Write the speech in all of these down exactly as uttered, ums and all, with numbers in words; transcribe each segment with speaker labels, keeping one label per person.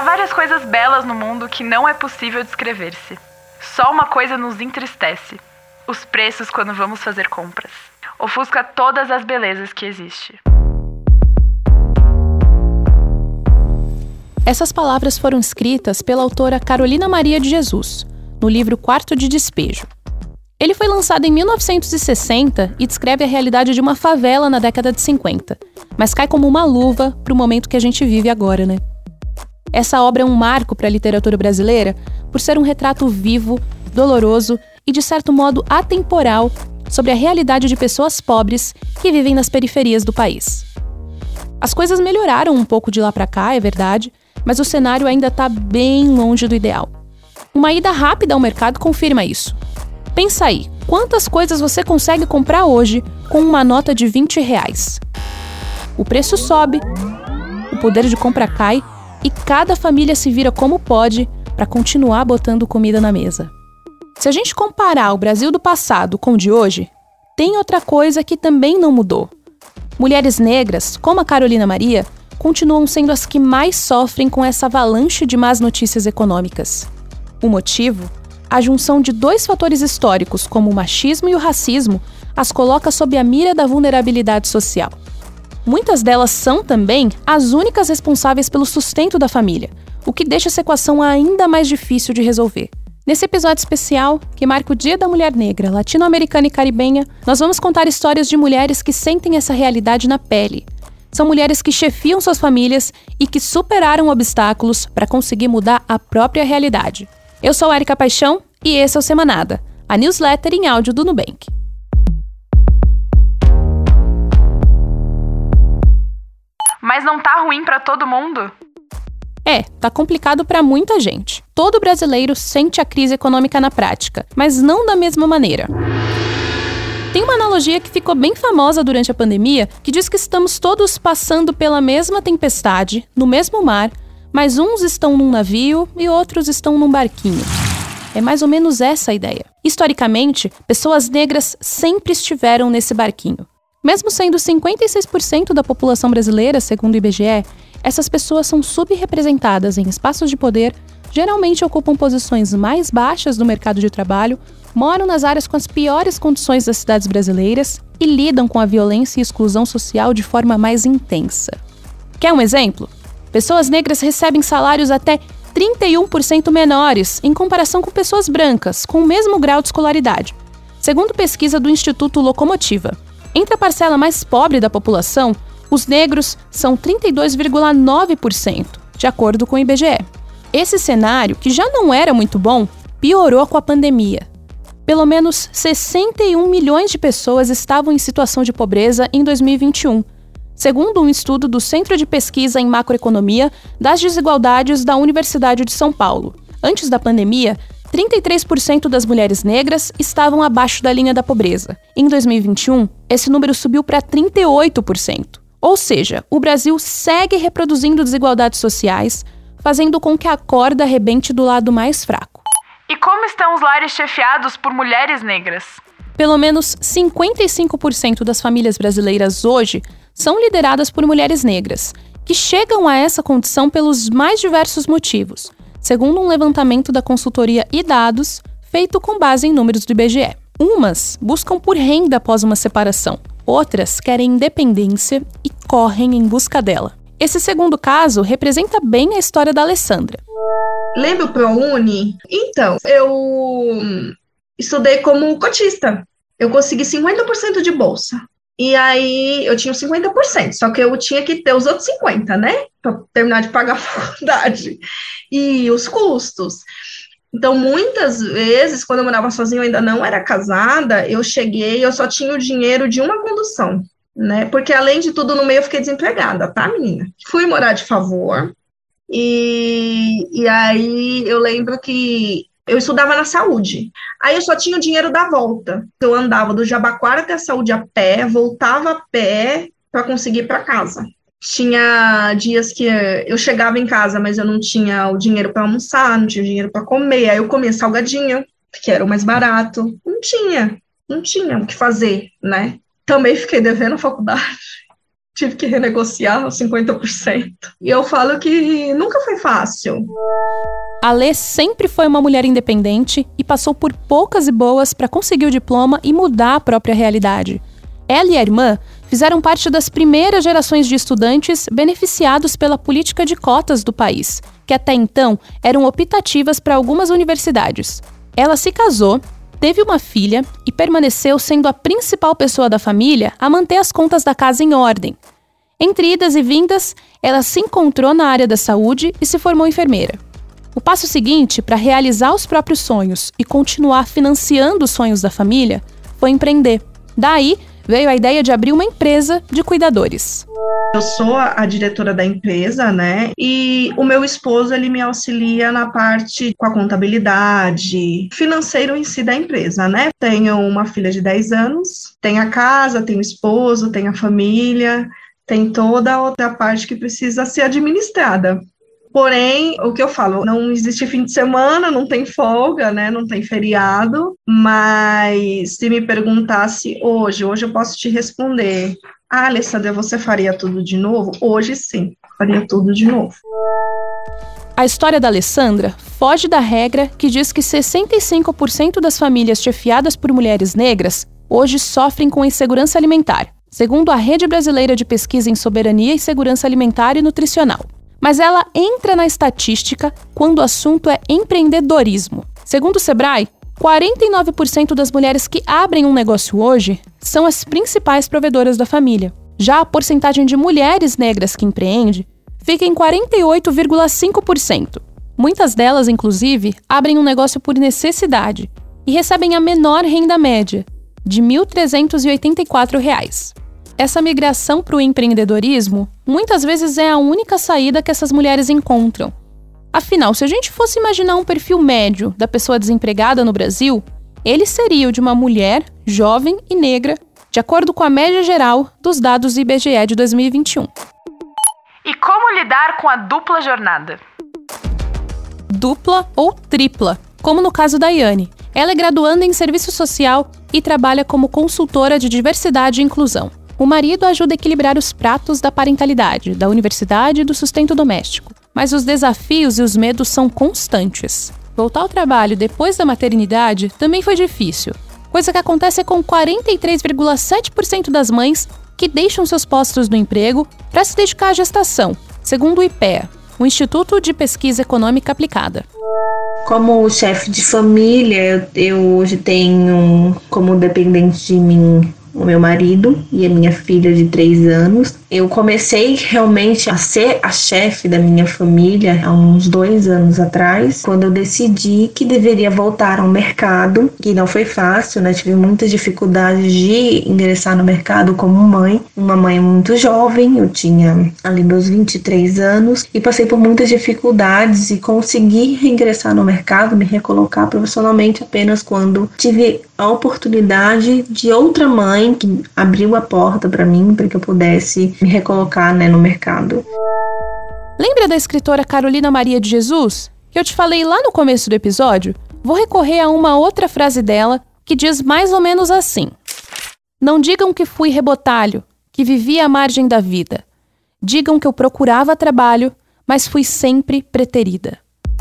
Speaker 1: várias coisas belas no mundo que não é possível descrever-se. Só uma coisa nos entristece: os preços quando vamos fazer compras. Ofusca todas as belezas que existem.
Speaker 2: Essas palavras foram escritas pela autora Carolina Maria de Jesus, no livro Quarto de Despejo. Ele foi lançado em mil novecentos e sessenta e descreve a realidade de uma favela na década de cinquenta, mas cai como uma luva para o momento que a gente vive agora, né? Essa obra é um marco para a literatura brasileira por ser um retrato vivo, doloroso e, de certo modo, atemporal sobre a realidade de pessoas pobres que vivem nas periferias do país. As coisas melhoraram um pouco de lá para cá, é verdade, mas o cenário ainda está bem longe do ideal. Uma ida rápida ao mercado confirma isso. Pensa aí, quantas coisas você consegue comprar hoje com uma nota de vinte reais? O preço sobe, o poder de compra cai e cada família se vira como pode para continuar botando comida na mesa. Se a gente comparar o Brasil do passado com o de hoje, tem outra coisa que também não mudou. Mulheres negras, como a Carolina Maria, continuam sendo as que mais sofrem com essa avalanche de más notícias econômicas. O motivo? A junção de dois fatores históricos, como o machismo e o racismo, as coloca sob a mira da vulnerabilidade social. Muitas delas são, também, as únicas responsáveis pelo sustento da família, o que deixa essa equação ainda mais difícil de resolver. Nesse episódio especial, que marca o Dia da Mulher Negra, Latino-Americana e Caribenha, nós vamos contar histórias de mulheres que sentem essa realidade na pele. São mulheres que chefiam suas famílias e que superaram obstáculos para conseguir mudar a própria realidade. Eu sou a Erika Paixão e esse é o Semanada, a newsletter em áudio do Nubank.
Speaker 1: Mas não tá ruim pra todo mundo?
Speaker 2: É, tá complicado pra muita gente. Todo brasileiro sente a crise econômica na prática, mas não da mesma maneira. Tem uma analogia que ficou bem famosa durante a pandemia, que diz que estamos todos passando pela mesma tempestade, no mesmo mar, mas uns estão num navio e outros estão num barquinho. É mais ou menos essa a ideia. Historicamente, pessoas negras sempre estiveram nesse barquinho. Mesmo sendo cinquenta e seis por cento da população brasileira, segundo o I B G E, essas pessoas são subrepresentadas em espaços de poder, geralmente ocupam posições mais baixas do mercado de trabalho, moram nas áreas com as piores condições das cidades brasileiras e lidam com a violência e exclusão social de forma mais intensa. Quer um exemplo? Pessoas negras recebem salários até trinta e um por cento menores em comparação com pessoas brancas, com o mesmo grau de escolaridade, segundo pesquisa do Instituto Locomotiva. Entre a parcela mais pobre da população, os negros são trinta e dois vírgula nove por cento, de acordo com o I B G E. Esse cenário, que já não era muito bom, piorou com a pandemia. Pelo menos sessenta e um milhões de pessoas estavam em situação de pobreza em dois mil e vinte e um, segundo um estudo do Centro de Pesquisa em Macroeconomia das Desigualdades da Universidade de São Paulo. Antes da pandemia, trinta e três por cento das mulheres negras estavam abaixo da linha da pobreza. Em dois mil e vinte e um, esse número subiu para trinta e oito por cento. Ou seja, o Brasil segue reproduzindo desigualdades sociais, fazendo com que a corda arrebente do lado mais fraco.
Speaker 1: E como estão os lares chefiados por mulheres negras?
Speaker 2: Pelo menos cinquenta e cinco por cento das famílias brasileiras hoje são lideradas por mulheres negras, que chegam a essa condição pelos mais diversos motivos, segundo um levantamento da consultoria iDados, feito com base em números do I B G E. Umas buscam por renda após uma separação, outras querem independência e correm em busca dela. Esse segundo caso representa bem a história da Alessandra.
Speaker 3: Lembra o ProUni? Então, eu estudei como cotista. Eu consegui cinquenta por cento de bolsa. E aí, eu tinha cinquenta por cento, só que eu tinha que ter os outros cinquenta por cento, né? Para terminar de pagar a faculdade. E os custos. Então, muitas vezes, quando eu morava sozinha, eu ainda não era casada, eu cheguei, eu só tinha o dinheiro de uma condução, né? Porque, além de tudo, no meio eu fiquei desempregada, tá, menina? Fui morar de favor, e, e aí eu lembro que eu estudava na saúde. Aí eu só tinha o dinheiro da volta. Eu andava do Jabaquara até a saúde a pé, voltava a pé para conseguir ir para casa. Tinha dias que eu chegava em casa, mas eu não tinha o dinheiro para almoçar, não tinha dinheiro para comer. Aí eu comia salgadinho, que era o mais barato. Não tinha, não tinha o que fazer, né? Também fiquei devendo a faculdade. tive que renegociar os cinquenta por cento. E eu falo que nunca foi fácil.
Speaker 2: A Lê sempre foi uma mulher independente e passou por poucas e boas para conseguir o diploma e mudar a própria realidade. Ela e a irmã fizeram parte das primeiras gerações de estudantes beneficiados pela política de cotas do país, que até então eram optativas para algumas universidades. Ela se casou, teve uma filha e permaneceu sendo a principal pessoa da família a manter as contas da casa em ordem. Entre idas e vindas, ela se encontrou na área da saúde e se formou enfermeira. O passo seguinte para realizar os próprios sonhos e continuar financiando os sonhos da família foi empreender. Daí, veio a ideia de abrir uma empresa de cuidadores.
Speaker 3: Eu sou a, a diretora da empresa, né? E o meu esposo, ele me auxilia na parte com a contabilidade, financeiro em si da empresa, né? Tenho uma filha de dez anos, tenho a casa, tenho o esposo, tenho a família, tem toda a outra parte que precisa ser administrada. Porém, o que eu falo, não existe fim de semana, não tem folga, né? Não tem feriado, mas se me perguntasse hoje, hoje eu posso te responder: ah, Alessandra, você faria tudo de novo? Hoje sim, faria tudo de novo.
Speaker 2: A história da Alessandra foge da regra que diz que sessenta e cinco por cento das famílias chefiadas por mulheres negras hoje sofrem com insegurança alimentar, segundo a Rede Brasileira de Pesquisa em Soberania e Segurança Alimentar e Nutricional. Mas ela entra na estatística quando o assunto é empreendedorismo. Segundo o Sebrae, quarenta e nove por cento das mulheres que abrem um negócio hoje são as principais provedoras da família. Já a porcentagem de mulheres negras que empreende fica em quarenta e oito vírgula cinco por cento. Muitas delas, inclusive, abrem um negócio por necessidade e recebem a menor renda média, de mil trezentos e oitenta e quatro reais. Essa migração para o empreendedorismo muitas vezes é a única saída que essas mulheres encontram. Afinal, se a gente fosse imaginar um perfil médio da pessoa desempregada no Brasil, ele seria o de uma mulher jovem e negra, de acordo com a média geral dos dados do I B G E de dois mil e vinte e um.
Speaker 1: E como lidar com a dupla jornada?
Speaker 2: Dupla ou tripla, como no caso da Yane. Ela é graduanda em serviço social e trabalha como consultora de diversidade e inclusão. O marido ajuda a equilibrar os pratos da parentalidade, da universidade e do sustento doméstico. Mas os desafios e os medos são constantes. Voltar ao trabalho depois da maternidade também foi difícil, coisa que acontece com quarenta e três vírgula sete por cento das mães que deixam seus postos no emprego para se dedicar à gestação, segundo o I P E A, o Instituto de Pesquisa Econômica Aplicada.
Speaker 4: Como chefe de família, eu hoje tenho como dependente de mim o meu marido e a minha filha de três anos. Eu comecei realmente a ser a chefe da minha família há uns dois anos atrás, quando eu decidi que deveria voltar ao mercado, que não foi fácil, né? Tive muitas dificuldades de ingressar no mercado como mãe, uma mãe muito jovem, eu tinha ali meus vinte e três anos, e passei por muitas dificuldades e consegui reingressar no mercado, me recolocar profissionalmente apenas quando tive a oportunidade de outra mãe que abriu a porta para mim, para que eu pudesse me recolocar, né, no mercado.
Speaker 2: Lembra da escritora Carolina Maria de Jesus, que eu te falei lá no começo do episódio? Vou recorrer a uma outra frase dela que diz mais ou menos assim: não digam que fui rebotalho, que vivi à margem da vida. Digam que eu procurava trabalho, mas fui sempre preterida.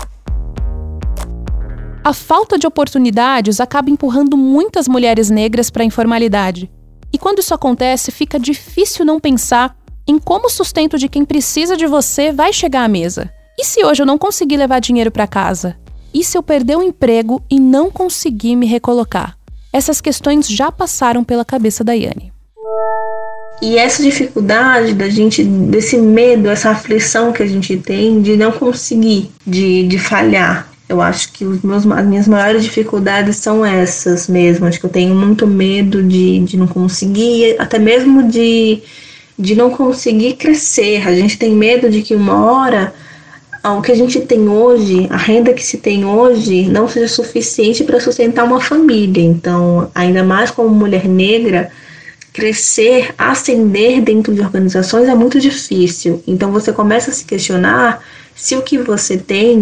Speaker 2: A falta de oportunidades acaba empurrando muitas mulheres negras para a informalidade. E quando isso acontece, fica difícil não pensar em como o sustento de quem precisa de você vai chegar à mesa. E se hoje eu não conseguir levar dinheiro para casa? E se eu perder o emprego e não conseguir me recolocar? Essas questões já passaram pela cabeça da Yane.
Speaker 4: E essa dificuldade da gente, desse medo, essa aflição que a gente tem de não conseguir, de, de falhar. Eu acho que os meus, as minhas maiores dificuldades são essas mesmo. Acho que eu tenho muito medo de, de não conseguir, até mesmo de, de não conseguir crescer. A gente tem medo de que uma hora o que a gente tem hoje, a renda que se tem hoje, não seja suficiente para sustentar uma família. Então, ainda mais como mulher negra, crescer, ascender dentro de organizações é muito difícil. Então, você começa a se questionar se o que você tem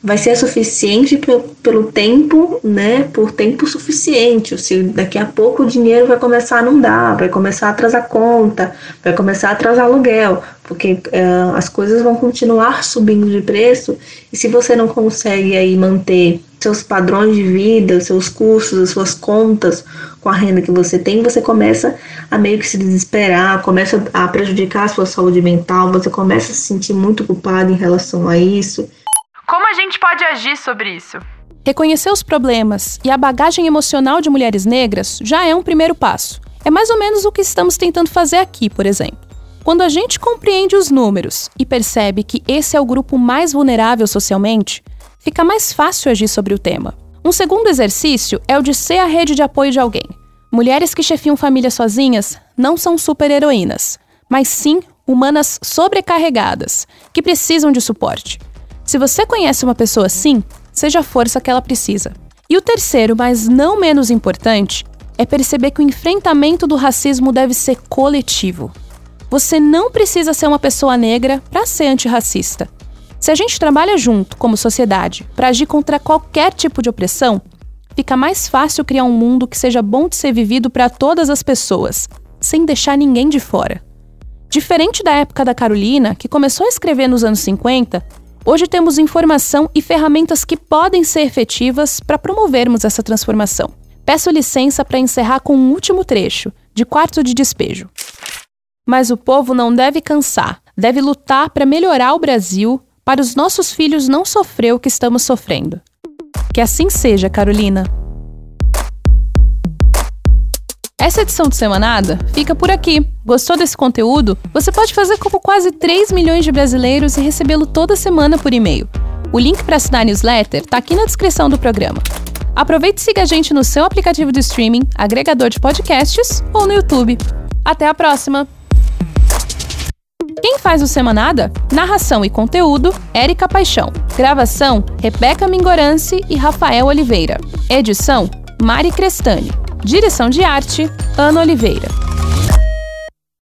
Speaker 4: vai ser suficiente p- pelo tempo, né? Por tempo suficiente. Se daqui a pouco o dinheiro vai começar a não dar, vai começar a atrasar conta, vai começar a atrasar aluguel, porque uh, as coisas vão continuar subindo de preço, e se você não consegue aí manter seus padrões de vida, seus custos, as suas contas com a renda que você tem, você começa a meio que se desesperar, começa a prejudicar a sua saúde mental, você começa a se sentir muito culpado em relação a isso.
Speaker 1: Como a gente pode agir sobre isso?
Speaker 2: Reconhecer os problemas e a bagagem emocional de mulheres negras já é um primeiro passo. É mais ou menos o que estamos tentando fazer aqui, por exemplo. Quando a gente compreende os números e percebe que esse é o grupo mais vulnerável socialmente, fica mais fácil agir sobre o tema. Um segundo exercício é o de ser a rede de apoio de alguém. Mulheres que chefiam famílias sozinhas não são super-heroínas, mas sim humanas sobrecarregadas, que precisam de suporte. Se você conhece uma pessoa assim, seja a força que ela precisa. E o terceiro, mas não menos importante, é perceber que o enfrentamento do racismo deve ser coletivo. Você não precisa ser uma pessoa negra para ser antirracista. Se a gente trabalha junto, como sociedade, para agir contra qualquer tipo de opressão, fica mais fácil criar um mundo que seja bom de ser vivido para todas as pessoas, sem deixar ninguém de fora. Diferente da época da Carolina, que começou a escrever nos anos cinquenta, hoje temos informação e ferramentas que podem ser efetivas para promovermos essa transformação. Peço licença para encerrar com um último trecho, de Quarto de Despejo. Mas o povo não deve cansar, deve lutar para melhorar o Brasil, para os nossos filhos não sofrer o que estamos sofrendo. Que assim seja, Carolina. Essa edição do Semanada fica por aqui. Gostou desse conteúdo? Você pode fazer como quase três milhões de brasileiros e recebê-lo toda semana por e-mail. O link para assinar a newsletter está aqui na descrição do programa. Aproveite e siga a gente no seu aplicativo de streaming, agregador de podcasts ou no YouTube. Até a próxima! Quem faz o Semanada? Narração e conteúdo, Érica Paixão. Gravação, Rebeca Mingorance e Rafael Oliveira. Edição, Mari Crestani. Direção de arte, Ana Oliveira.